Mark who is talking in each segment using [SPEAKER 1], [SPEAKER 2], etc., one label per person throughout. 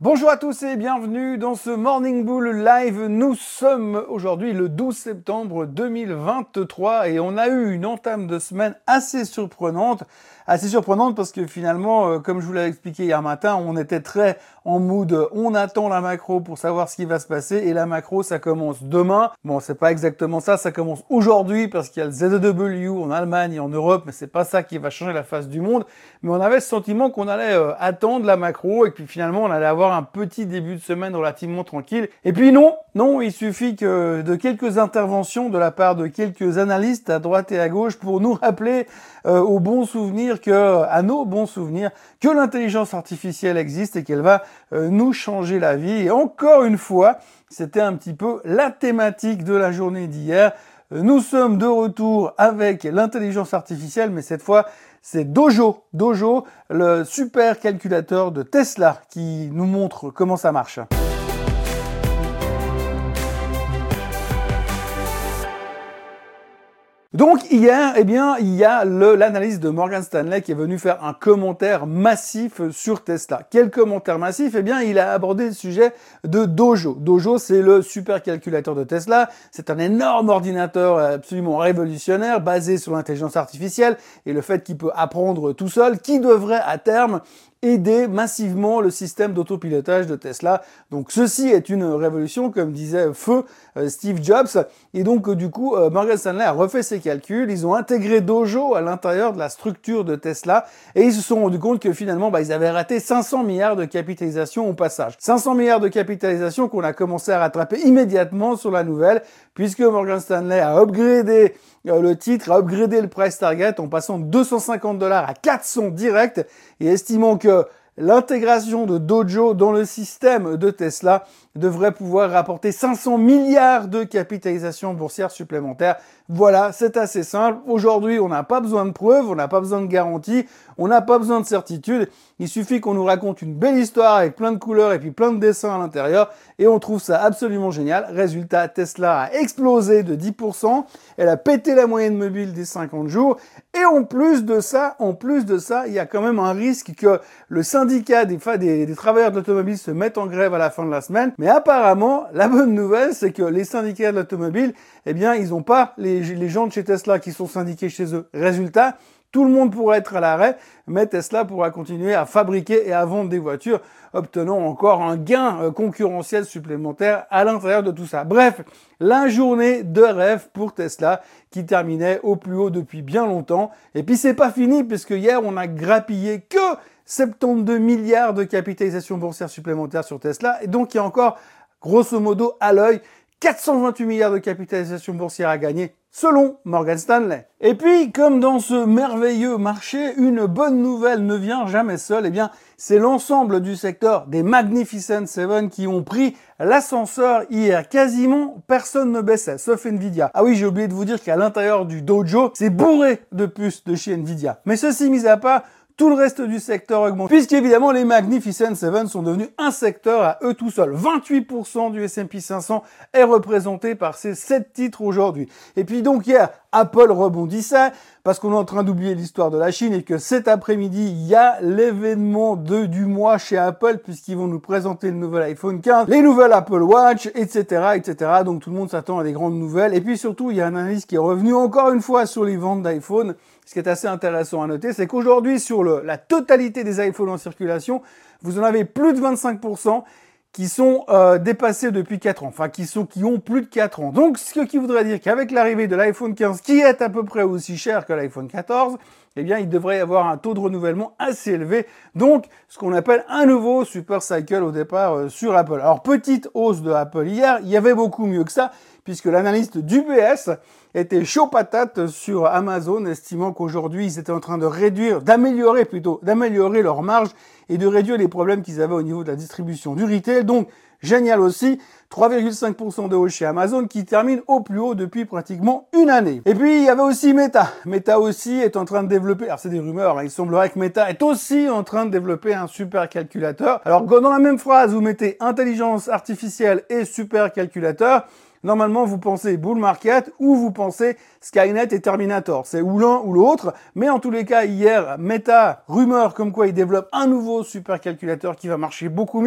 [SPEAKER 1] Bonjour à tous et bienvenue dans ce Morning Bull Live. Nous sommes aujourd'hui le 12 septembre 2023 et on a eu une entame de semaine assez surprenante parce que finalement, comme je vous l'avais expliqué hier matin, on était très en mood, on attend la macro pour savoir ce qui va se passer et la macro ça commence demain. Bon, c'est pas exactement ça commence aujourd'hui parce qu'il y a le ZEW en Allemagne et en Europe, mais c'est pas ça qui va changer la face du monde. Mais on avait ce sentiment qu'on allait attendre la macro et puis finalement on allait avoir un petit début de semaine relativement tranquille. Et puis non, il suffit que de quelques interventions de la part de quelques analystes à droite et à gauche pour nous rappeler à nos bons souvenirs que l'intelligence artificielle existe et qu'elle va nous changer la vie. Et encore une fois, c'était un petit peu la thématique de la journée d'hier. Nous sommes de retour avec l'intelligence artificielle, mais cette fois, c'est Dojo, le super calculateur de Tesla qui nous montre comment ça marche. Donc hier, il y a l'analyse de Morgan Stanley qui est venu faire un commentaire massif sur Tesla. Quel commentaire massif? Il a abordé le sujet de Dojo. Dojo, c'est le supercalculateur de Tesla. C'est un énorme ordinateur absolument révolutionnaire basé sur l'intelligence artificielle et le fait qu'il peut apprendre tout seul, qui devrait à terme aider massivement le système d'autopilotage de Tesla. Donc ceci est une révolution, comme disait feu Steve Jobs. Et donc du coup, Morgan Stanley a refait ses calculs. Ils ont intégré Dojo à l'intérieur de la structure de Tesla et ils se sont rendus compte que finalement, ils avaient raté 500 milliards de capitalisation au passage. 500 milliards de capitalisation qu'on a commencé à rattraper immédiatement sur la nouvelle, puisque Morgan Stanley a upgradé le titre, a upgradé le price target en passant de $250 à 400 direct et estimant que l'intégration de Dojo dans le système de Tesla devrait pouvoir rapporter 500 milliards de capitalisation boursière supplémentaire. Voilà, c'est assez simple. Aujourd'hui, on n'a pas besoin de preuves, on n'a pas besoin de garanties, on n'a pas besoin de certitude. Il suffit qu'on nous raconte une belle histoire avec plein de couleurs et puis plein de dessins à l'intérieur et on trouve ça absolument génial. Résultat, Tesla a explosé de 10%, elle a pété la moyenne mobile des 50 jours et en plus de ça, il y a quand même un risque que le syndicat des travailleurs de l'automobile se mette en grève à la fin de la semaine. Mais apparemment, la bonne nouvelle, c'est que les syndicats de l'automobile, ils n'ont pas les gens de chez Tesla qui sont syndiqués chez eux. Résultat, tout le monde pourra être à l'arrêt, mais Tesla pourra continuer à fabriquer et à vendre des voitures, obtenant encore un gain concurrentiel supplémentaire à l'intérieur de tout ça. Bref, la journée de rêve pour Tesla qui terminait au plus haut depuis bien longtemps. Et puis c'est pas fini, puisque hier on a grappillé que 72 milliards de capitalisation boursière supplémentaire sur Tesla. Et donc il y a encore, grosso modo, à l'œil, 428 milliards de capitalisation boursière à gagner, selon Morgan Stanley. Et puis, comme dans ce merveilleux marché, une bonne nouvelle ne vient jamais seule. C'est l'ensemble du secteur des Magnificent Seven qui ont pris l'ascenseur hier. Quasiment personne ne baissait, sauf Nvidia. Ah oui, j'ai oublié de vous dire qu'à l'intérieur du Dojo, c'est bourré de puces de chez Nvidia. Mais ceci mis à part, tout le reste du secteur augmente. Puisqu'évidemment, les Magnificent Seven sont devenus un secteur à eux tout seuls. 28% du S&P 500 est représenté par ces 7 titres aujourd'hui. Et puis donc hier, Apple rebondissait parce qu'on est en train d'oublier l'histoire de la Chine et que cet après-midi, il y a l'événement du mois chez Apple puisqu'ils vont nous présenter le nouvel iPhone 15, les nouvelles Apple Watch, etc. Donc tout le monde s'attend à des grandes nouvelles. Et puis surtout, il y a un analyste qui est revenu encore une fois sur les ventes d'iPhone. Ce qui est assez intéressant à noter, c'est qu'aujourd'hui, sur la totalité des iPhones en circulation, vous en avez plus de 25% qui sont dépassés depuis 4 ans, qui ont plus de 4 ans. Donc, ce qui voudrait dire qu'avec l'arrivée de l'iPhone 15, qui est à peu près aussi cher que l'iPhone 14, il devrait y avoir un taux de renouvellement assez élevé. Donc, ce qu'on appelle un nouveau super cycle au départ sur Apple. Alors, petite hausse de Apple hier, il y avait beaucoup mieux que ça, puisque l'analyste d'UBS était chaud patate sur Amazon, estimant qu'aujourd'hui, ils étaient en train d'améliorer leur marge et de réduire les problèmes qu'ils avaient au niveau de la distribution du retail. Donc, génial aussi, 3,5% de hausse chez Amazon qui termine au plus haut depuis pratiquement une année. Et puis, il y avait aussi Meta. Meta aussi est en train de développer, alors c'est des rumeurs, il semblerait que Meta est aussi en train de développer un supercalculateur. Alors, dans la même phrase, vous mettez intelligence artificielle et supercalculateur, normalement, vous pensez bull market ou vous pensez Skynet et Terminator. C'est ou l'un ou l'autre. Mais en tous les cas, hier, Meta, rumeur comme quoi il développe un nouveau supercalculateur qui va marcher beaucoup mieux.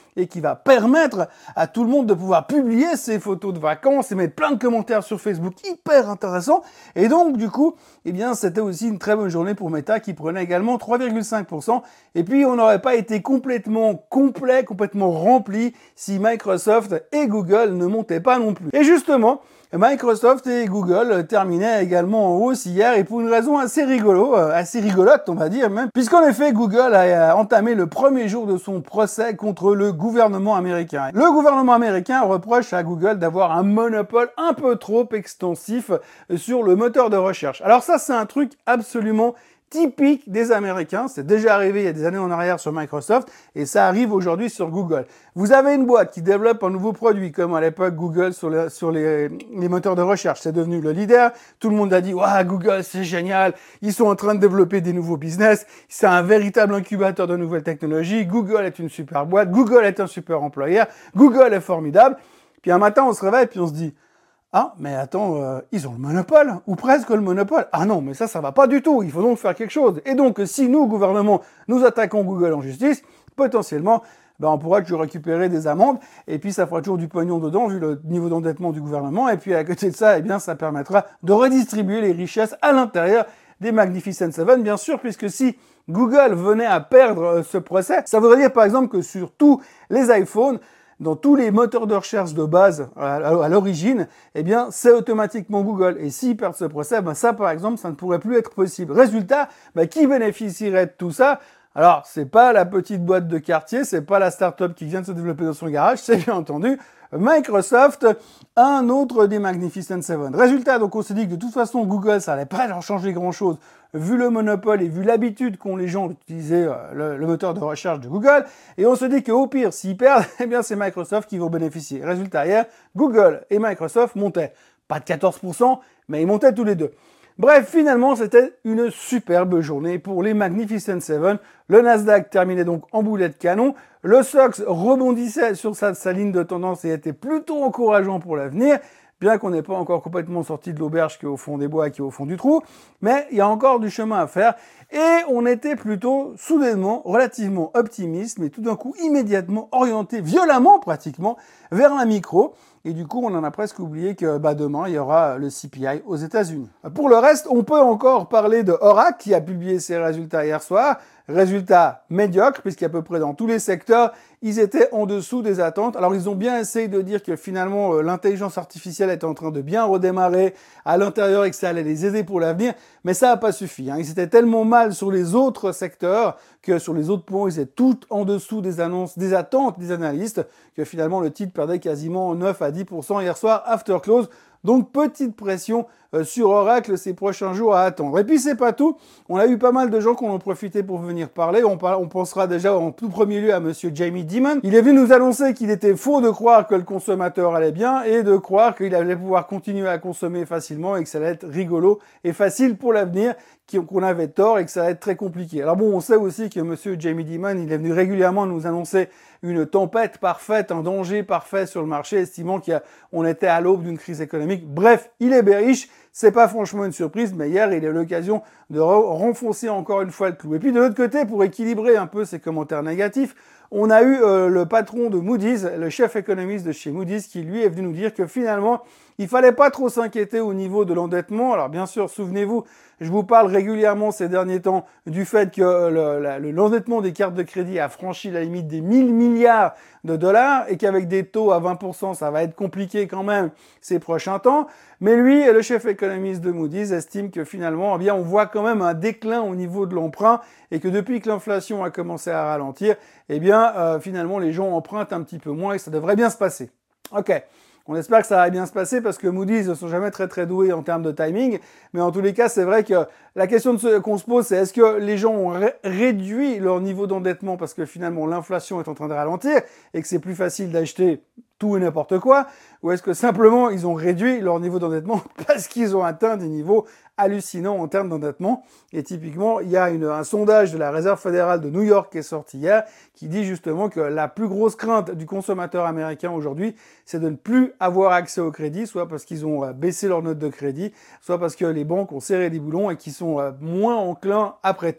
[SPEAKER 1] et qui va permettre à tout le monde de pouvoir publier ses photos de vacances et mettre plein de commentaires sur Facebook hyper intéressants. Et donc, du coup, eh bien, c'était aussi une très bonne journée pour Meta qui prenait également 3,5%. Et puis, on n'aurait pas été complètement complet, complètement rempli si Microsoft et Google ne montaient pas non plus. Et justement, Microsoft et Google terminaient également en hausse hier et pour une raison assez rigolote on va dire même, puisqu'en effet Google a entamé le premier jour de son procès contre le gouvernement américain. Le gouvernement américain reproche à Google d'avoir un monopole un peu trop extensif sur le moteur de recherche. Alors ça c'est un truc absolument typique des Américains, c'est déjà arrivé il y a des années en arrière sur Microsoft et ça arrive aujourd'hui sur Google. Vous avez une boîte qui développe un nouveau produit, comme à l'époque Google sur les moteurs de recherche, c'est devenu le leader, tout le monde a dit « Waouh, Google c'est génial, ils sont en train de développer des nouveaux business, c'est un véritable incubateur de nouvelles technologies, Google est une super boîte, Google est un super employeur, Google est formidable ». Puis un matin on se réveille puis on se dit « Ah, mais attends, ils ont le monopole, ou presque le monopole. Ah non, mais ça va pas du tout, il faut donc faire quelque chose. » Et donc, si nous, gouvernement, nous attaquons Google en justice, potentiellement, on pourra toujours récupérer des amendes, et puis ça fera toujours du pognon dedans, vu le niveau d'endettement du gouvernement, et puis à côté de ça, eh bien, ça permettra de redistribuer les richesses à l'intérieur des Magnificent Seven, bien sûr, puisque si Google venait à perdre ce procès, ça voudrait dire par exemple que sur tous les iPhones, dans tous les moteurs de recherche de base à l'origine, eh bien, c'est automatiquement Google. Et s'ils perdent ce procès, ça, par exemple, ça ne pourrait plus être possible. Résultat, qui bénéficierait de tout ça? Alors, c'est pas la petite boîte de quartier, c'est pas la start-up qui vient de se développer dans son garage, c'est bien entendu Microsoft, un autre des Magnificent Seven. Résultat, donc on s'est dit que de toute façon Google, ça allait pas leur changer grand-chose, vu le monopole et vu l'habitude qu'ont les gens d'utiliser le moteur de recherche de Google. Et on se dit qu'au pire, s'ils perdent, eh bien c'est Microsoft qui vont bénéficier. Résultat, hier, Google et Microsoft montaient. Pas de 14%, mais ils montaient tous les deux. Bref, finalement, c'était une superbe journée pour les Magnificent Seven. Le Nasdaq terminait donc en boulet de canon. Le SOX rebondissait sur sa ligne de tendance et était plutôt encourageant pour l'avenir, bien qu'on n'ait pas encore complètement sorti de l'auberge qui est au fond des bois, qui est au fond du trou. Mais il y a encore du chemin à faire. Et on était plutôt, soudainement, relativement optimiste, mais tout d'un coup, immédiatement orienté, violemment pratiquement, vers la micro. Et du coup, on en a presque oublié que demain, il y aura le CPI aux États-Unis. Pour le reste, on peut encore parler de Oracle qui a publié ses résultats hier soir. Résultats médiocres, puisqu'à peu près dans tous les secteurs, ils étaient en dessous des attentes. Alors, ils ont bien essayé de dire que finalement, l'intelligence artificielle était en train de bien redémarrer à l'intérieur et que ça allait les aider pour l'avenir. Mais ça n'a pas suffi. Ils étaient tellement mal sur les autres secteurs que sur les autres points, ils étaient tout en dessous des annonces, des attentes des analystes, que finalement, le titre perdait quasiment 9 à 10% hier soir, after close. Donc, petite pression sur Oracle ces prochains jours à attendre. Et puis, c'est pas tout. On a eu pas mal de gens qui en ont profité pour venir parler. On pensera déjà en tout premier lieu à monsieur Jamie Dimon. Il est venu nous annoncer qu'il était faux de croire que le consommateur allait bien et de croire qu'il allait pouvoir continuer à consommer facilement et que ça allait être rigolo et facile pour l'avenir, qu'on avait tort et que ça allait être très compliqué. Alors bon, on sait aussi que monsieur Jamie Dimon, il est venu régulièrement nous annoncer une tempête parfaite, un danger parfait sur le marché, estimant qu'on était à l'aube d'une crise économique. Bref, il est bearish. C'est pas franchement une surprise, mais hier, il a eu l'occasion de renfoncer encore une fois le clou. Et puis de l'autre côté, pour équilibrer un peu ces commentaires négatifs, on a eu le patron de Moody's, le chef économiste de chez Moody's, qui lui est venu nous dire que finalement, il fallait pas trop s'inquiéter au niveau de l'endettement. Alors bien sûr, souvenez-vous, je vous parle régulièrement ces derniers temps du fait que l'endettement des cartes de crédit a franchi la limite des 1000 milliards de dollars et qu'avec des taux à 20%, ça va être compliqué quand même ces prochains temps. Mais lui, le chef économiste de Moody's, estime que finalement, eh bien, on voit quand même un déclin au niveau de l'emprunt et que depuis que l'inflation a commencé à ralentir, eh bien, finalement, les gens empruntent un petit peu moins et ça devrait bien se passer. Ok. On espère que ça va bien se passer parce que Moody's ne sont jamais très très doués en termes de timing. Mais en tous les cas, c'est vrai que la question qu'on se pose, c'est est-ce que les gens ont réduit leur niveau d'endettement parce que finalement l'inflation est en train de ralentir et que c'est plus facile d'acheter tout et n'importe quoi, ou est-ce que simplement ils ont réduit leur niveau d'endettement parce qu'ils ont atteint des niveaux hallucinants en termes d'endettement. Et typiquement, il y a un sondage de la Réserve fédérale de New York qui est sorti hier, qui dit justement que la plus grosse crainte du consommateur américain aujourd'hui, c'est de ne plus avoir accès au crédit, soit parce qu'ils ont baissé leur note de crédit, soit parce que les banques ont serré les boulons et qu'ils sont moins enclins à prêter.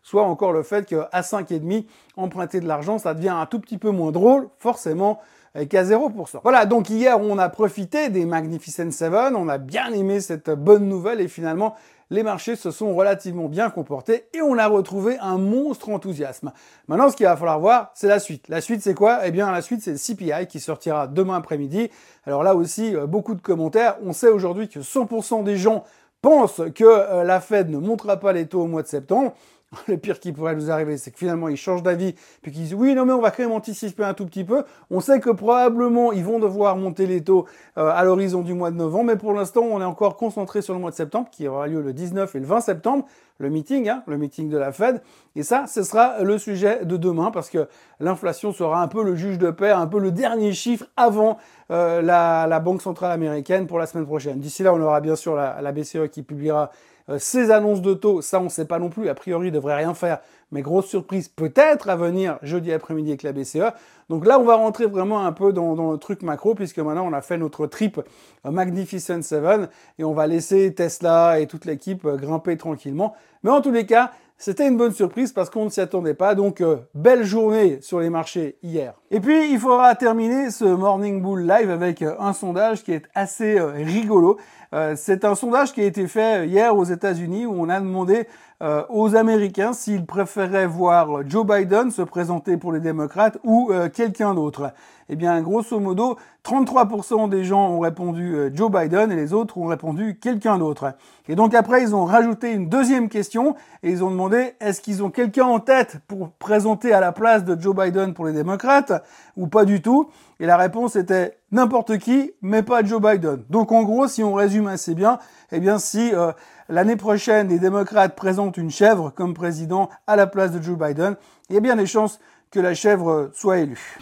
[SPEAKER 1] soit encore le fait qu'à 5,5, emprunter de l'argent, ça devient un tout petit peu moins drôle, forcément, qu'à 0%. Voilà, donc hier, on a profité des Magnificent Seven, on a bien aimé cette bonne nouvelle et finalement, les marchés se sont relativement bien comportés et on a retrouvé un monstre enthousiasme. Maintenant, ce qu'il va falloir voir, c'est la suite. La suite, c'est quoi? Eh bien, la suite, c'est le CPI qui sortira demain après-midi. Alors là aussi, beaucoup de commentaires. On sait aujourd'hui que 100% des gens pensent que la Fed ne montera pas les taux au mois de septembre. Le pire qui pourrait nous arriver, c'est que finalement, ils changent d'avis, puis qu'ils disent « Oui, non, mais on va quand même anticiper un tout petit peu. » On sait que probablement, ils vont devoir monter les taux à l'horizon du mois de novembre, mais pour l'instant, on est encore concentré sur le mois de septembre, qui aura lieu le 19 et le 20 septembre, le meeting de la Fed. Et ça, ce sera le sujet de demain, parce que l'inflation sera un peu le juge de paix, un peu le dernier chiffre avant la Banque centrale américaine pour la semaine prochaine. D'ici là, on aura bien sûr la BCE qui publiera ces annonces de taux, ça on ne sait pas non plus, a priori il devrait rien faire, mais grosse surprise peut-être à venir jeudi après-midi avec la BCE. Donc là on va rentrer vraiment un peu dans le truc macro, puisque maintenant on a fait notre trip Magnificent Seven, et on va laisser Tesla et toute l'équipe grimper tranquillement. Mais en tous les cas, c'était une bonne surprise parce qu'on ne s'y attendait pas, donc belle journée sur les marchés hier. Et puis il faudra terminer ce Morning Bull Live avec un sondage qui est assez rigolo. C'est un sondage qui a été fait hier aux États-Unis où on a demandé aux Américains s'ils préféraient voir Joe Biden se présenter pour les démocrates ou quelqu'un d'autre. Eh bien, grosso modo, 33% des gens ont répondu Joe Biden et les autres ont répondu quelqu'un d'autre. Et donc après, ils ont rajouté une deuxième question et ils ont demandé est-ce qu'ils ont quelqu'un en tête pour présenter à la place de Joe Biden pour les démocrates ou pas du tout. Et la réponse était n'importe qui, mais pas Joe Biden. Donc en gros, si on résume assez bien, eh bien si l'année prochaine les démocrates présentent une chèvre comme président à la place de Joe Biden, il y a bien des chances que la chèvre soit élue.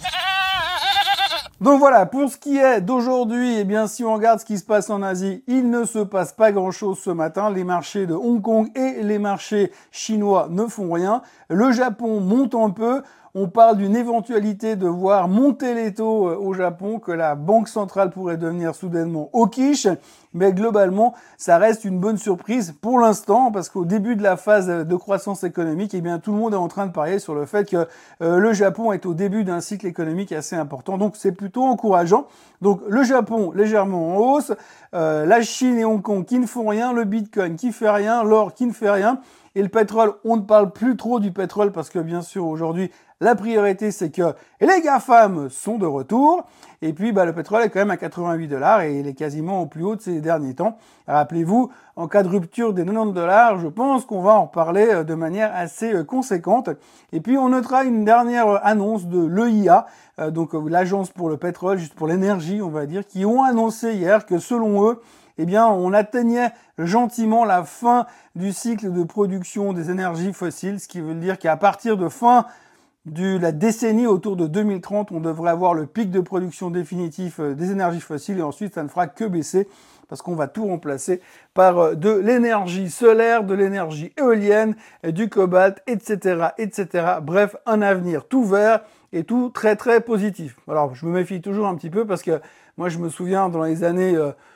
[SPEAKER 1] Donc voilà, pour ce qui est d'aujourd'hui, eh bien, si on regarde ce qui se passe en Asie, il ne se passe pas grand-chose ce matin. Les marchés de Hong Kong et les marchés chinois ne font rien. Le Japon monte un peu. On parle d'une éventualité de voir monter les taux au Japon, que la Banque centrale pourrait devenir soudainement hawkish. Mais globalement, ça reste une bonne surprise pour l'instant, parce qu'au début de la phase de croissance économique, eh bien, tout le monde est en train de parier sur le fait que le Japon est au début d'un cycle économique assez important. Donc, c'est plutôt encourageant. Donc, le Japon légèrement en hausse, la Chine et Hong Kong qui ne font rien, le Bitcoin qui fait rien, l'or qui ne fait rien. Et le pétrole, on ne parle plus trop du pétrole parce que bien sûr aujourd'hui, la priorité c'est que les GAFAM sont de retour. Et puis le pétrole est quand même à 88 $ et il est quasiment au plus haut de ces derniers temps. Rappelez-vous, en cas de rupture des 90 $, je pense qu'on va en reparler de manière assez conséquente. Et puis on notera une dernière annonce de l'EIA, donc l'agence pour le pétrole, juste pour l'énergie on va dire, qui ont annoncé hier que selon eux, eh bien, on atteignait gentiment la fin du cycle de production des énergies fossiles, ce qui veut dire qu'à partir de fin de la décennie autour de 2030, on devrait avoir le pic de production définitif des énergies fossiles et ensuite ça ne fera que baisser parce qu'on va tout remplacer par de l'énergie solaire, de l'énergie éolienne, du cobalt, etc., etc. Bref, un avenir tout vert et tout très très positif. Alors, je me méfie toujours un petit peu parce que moi je me souviens dans les années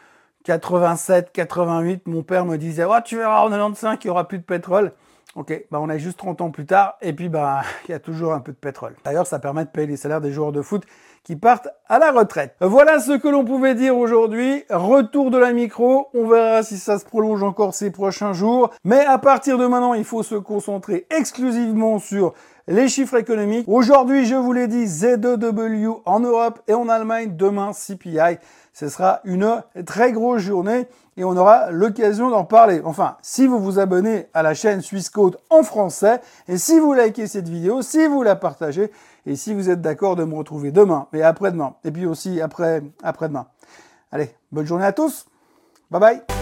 [SPEAKER 1] 87, 88, mon père me disait « Oh, tu verras, en 95, il n'y aura plus de pétrole. » Ok, on est juste 30 ans plus tard, et puis il y a toujours un peu de pétrole. D'ailleurs, ça permet de payer les salaires des joueurs de foot qui partent à la retraite. Voilà ce que l'on pouvait dire aujourd'hui. Retour de la micro, on verra si ça se prolonge encore ces prochains jours. Mais à partir de maintenant, il faut se concentrer exclusivement sur les chiffres économiques. Aujourd'hui, je vous l'ai dit, Z2W en Europe et en Allemagne. Demain, CPI. Ce sera une très grosse journée et on aura l'occasion d'en parler. Enfin, si vous vous abonnez à la chaîne Swissquote en français et si vous likez cette vidéo, si vous la partagez et si vous êtes d'accord de me retrouver demain et après-demain et puis aussi après-demain. Allez, bonne journée à tous. Bye bye.